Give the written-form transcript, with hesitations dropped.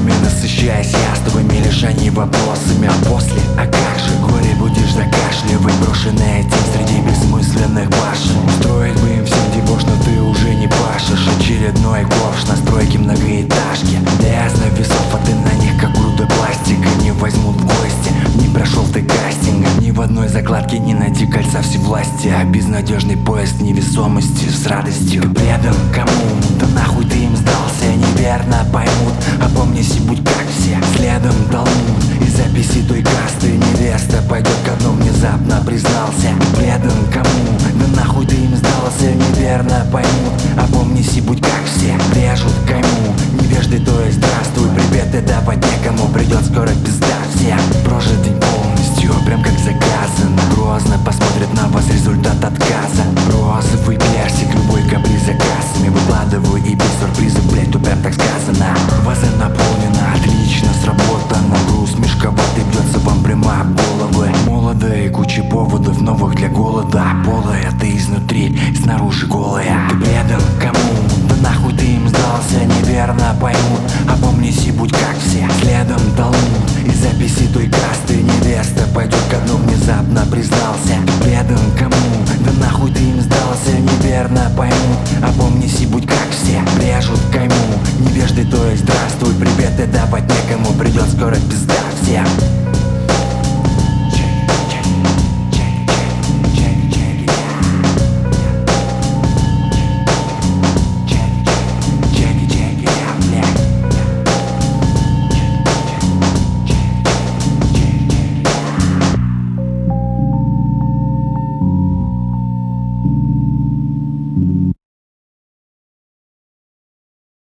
Вопросами насыщаясь я, с твоими лишь они вопросами. А после, а как же горе будешь закашливать? Брошенная тень среди бессмысленных башен. Устроить бы им всем дебош, но ты уже не пашешь. Очередной ковш на стройке многоэтажки. Для весов, а ты на них как груда пластика. Не возьмут в гости, не прошел ты кастинга. Ни в одной закладке не найти кольца всевластия. А безнадежный поиск невесомости с радостью. Ты предан кому? Да нахуй ты им сдался, неверно поймут. Опомнись и будь как все, следом толмуд. Из записи той касты невеста пойдет ко дну, внезапно признался. Ты предан кому? Да нахуй ты им сдался, неверно поймут. Опомнись и будь как все, режут кайму. Невежды, то есть здравствуй, приветы давать некому. Придет скоро пизда всем. Прожит день полностью, прям как заказано. Грозно посмотрят на вас результат отказа. Розовый персик, любой каприз заказами. Выкладываю и без сюрприза, блять, то прям так сказано. Ваза наполнена, отлично сработано. Груз мешковатый бьется вам прямо об головы. Молодая, куча поводов новых для голода. Полая ты изнутри, снаружи голая. Ты предан кому? Да нахуй ты им сдался, неверно поймут. Опомнись и будь как все, следом толмуд. Из записи той касты невеста пойдет ко дну, внезапно признался. Ты предан кому? Да нахуй ты им сдался, неверно поймут. Опомнись и будь как